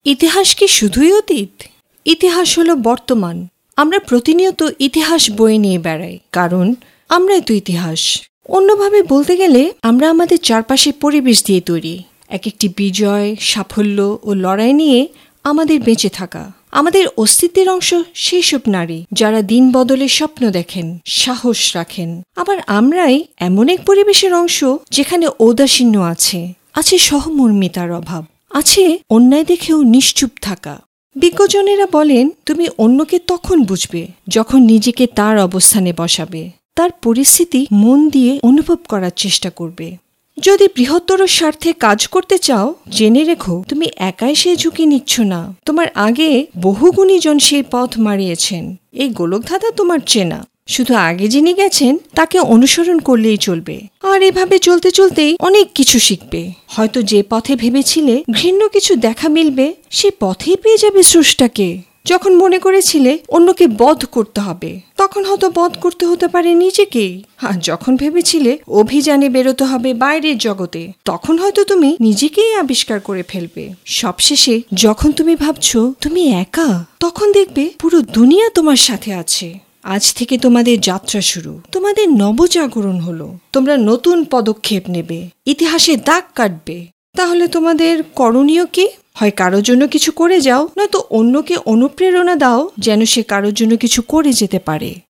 ইতিহাস কি শুধুই অতীত? ইতিহাস হলো বর্তমান। আমরা প্রতিনিয়ত ইতিহাস বয়ে নিয়ে বেড়াই, কারণ আমরাই তো ইতিহাস। অন্যভাবে বলতে গেলে আমরা আমাদের চারপাশে পরিবেশ দিয়ে তৈরি। এক একটি বিজয়, সাফল্য ও লড়াই নিয়ে আমাদের বেঁচে থাকা। আমাদের অস্তিত্বের অংশ সেই সব নারী যারা দিন বদলের স্বপ্ন দেখেন, সাহস রাখেন। আবার আমরাই এমন এক পরিবেশের অংশ যেখানে ঔদাসীন্য আছে সহমর্মিতার অভাব, আছে অন্যায় দেখেও নিশ্চুপ থাকা। বিজ্ঞজনেরা বলেন, তুমি অন্যকে তখন বুঝবে যখন নিজেকে তার অবস্থানে বসাবে, তার পরিস্থিতি মন দিয়ে অনুভব করার চেষ্টা করবে। যদি বৃহত্তর স্বার্থে কাজ করতে চাও, জেনে রেখো তুমি একাই সে ঝুঁকি নিচ্ছ না। তোমার আগে বহু গুণীজন সেই পথ মারিয়েছেন। এই গোলকধাঁধা তোমার চেনা। শুধু আগে যিনি গেছেন তাকে অনুসরণ করলেই চলবে। আর এভাবে চলতে চলতেই অনেক কিছু শিখবে। হয়তো যে পথে ভেবেছিলে ঘৃণ্য কিছু দেখা মিলবে, সে পথেই পেয়ে যাবে স্রষ্টাকে। যখন মনে করেছিলে অন্যকে বধ করতে হবে, তখন হয়তো বধ করতে হতে পারে নিজেকেই। আর যখন ভেবেছিলে অভিযানে বেরোতে হবে বাইরের জগতে, তখন হয়তো তুমি নিজেকেই আবিষ্কার করে ফেলবে। সবশেষে যখন তুমি ভাবছো তুমি একা, তখন দেখবে পুরো দুনিয়া তোমার সাথে আছে। আজ থেকে তোমাদের যাত্রা শুরু, তোমাদের নবজাগরণ হলো। তোমরা নতুন পদক্ষেপ নেবে, ইতিহাসে দাগ কাটবে। তাহলে তোমাদের করণীয় কি? হয় কারোর জন্য কিছু করে যাও, নয়তো অন্যকে অনুপ্রেরণা দাও যেন সে কারোর জন্য কিছু করে যেতে পারে।